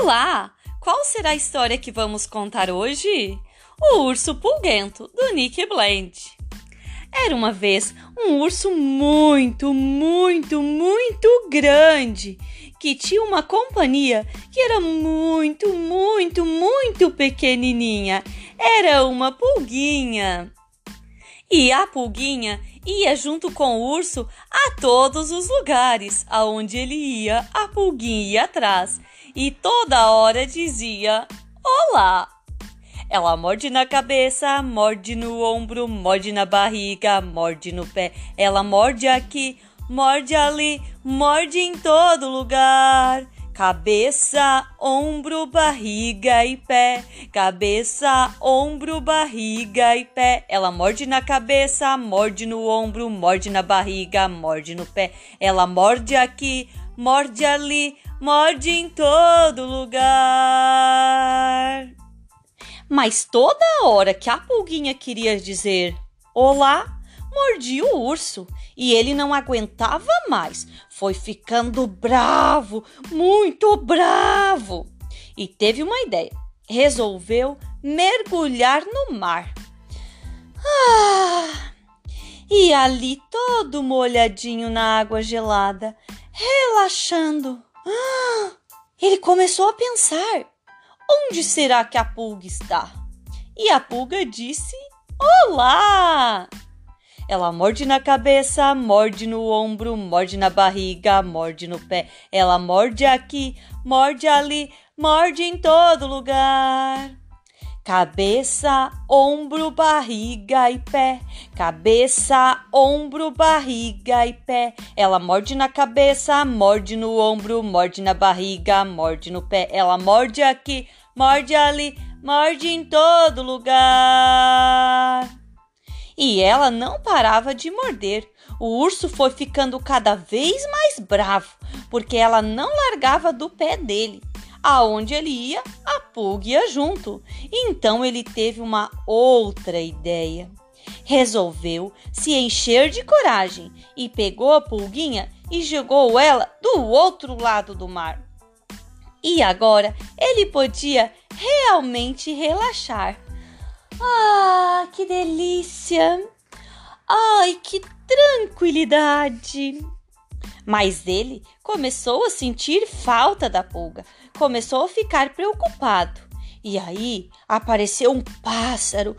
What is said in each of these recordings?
Olá! Qual será a história que vamos contar hoje? O Urso Pulguento, do Nick Bland. Era uma vez um urso muito grande, que tinha uma companhia que era muito pequenininha. Era uma pulguinha. E a pulguinha ia junto com o urso a todos os lugares. Aonde ele ia, a pulguinha ia atrás. E toda hora dizia: olá! Ela morde na cabeça, morde no ombro, morde na barriga, morde no pé. Ela morde aqui, morde ali, morde em todo lugar. Cabeça, ombro, barriga e pé. Cabeça, ombro, barriga e pé. Ela morde na cabeça, morde no ombro, morde na barriga, morde no pé. Ela morde aqui, morde ali, morde em todo lugar. Mas toda hora que a pulguinha queria dizer olá, mordia o urso e ele não aguentava mais. Foi ficando bravo, muito bravo. E teve uma ideia. Resolveu mergulhar no mar. E ali todo molhadinho na água gelada, relaxando. Ele começou a pensar: onde será que a pulga está? E a pulga disse: olá! Ela morde na cabeça, morde no ombro, morde na barriga, morde no pé. Ela morde aqui, morde ali, morde em todo lugar. Cabeça, ombro, barriga e pé. Cabeça, ombro, barriga e pé. Ela morde na cabeça, morde no ombro, morde na barriga, morde no pé. Ela morde aqui, morde ali, morde em todo lugar. E ela não parava de morder. O urso foi ficando cada vez mais bravo, porque ela não largava do pé dele. Aonde ele ia, a pulga ia junto. Então ele teve uma outra ideia. Resolveu se encher de coragem e pegou a pulguinha e jogou ela do outro lado do mar. E agora ele podia realmente relaxar. Que delícia! Ai, que tranquilidade! Mas ele começou a sentir falta da pulga, começou a ficar preocupado. E aí apareceu um pássaro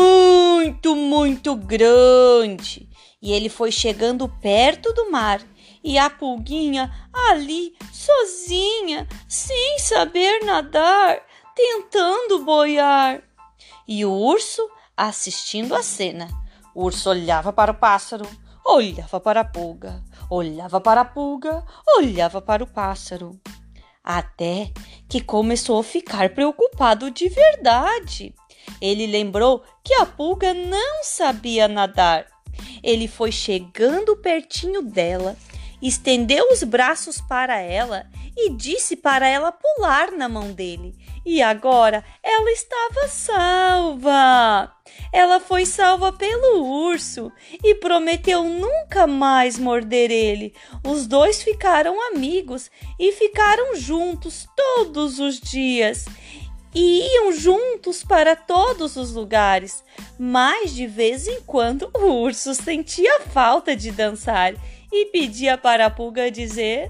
muito grande. E ele foi chegando perto do mar. E a pulguinha ali, sozinha, sem saber nadar, tentando boiar. E o urso assistindo a cena. O urso olhava para o pássaro, olhava para a pulga, olhava para a pulga, olhava para o pássaro. Até que começou a ficar preocupado de verdade. Ele lembrou que a pulga não sabia nadar. Ele foi chegando pertinho dela, estendeu os braços para ela e disse para ela pular na mão dele. E agora ela estava salva. Ela foi salva pelo urso e prometeu nunca mais morder ele. Os dois ficaram amigos e ficaram juntos todos os dias. E iam juntos para todos os lugares. Mas de vez em quando o urso sentia falta de dançar e pedia para a pulga dizer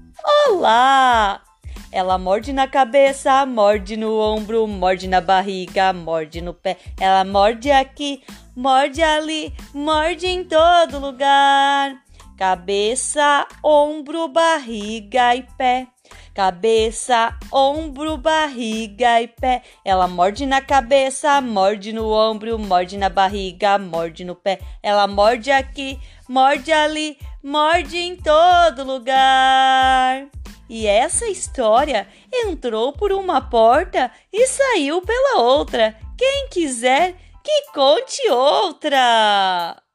olá. Ela morde na cabeça, morde no ombro, morde na barriga, morde no pé. Ela morde aqui, morde ali, morde em todo lugar. Cabeça, ombro, barriga e pé. Cabeça, ombro, barriga e pé. Ela morde na cabeça, morde no ombro, morde na barriga, morde no pé. Ela morde aqui, morde ali, morde em todo lugar. E essa história entrou por uma porta e saiu pela outra. Quem quiser que conte outra!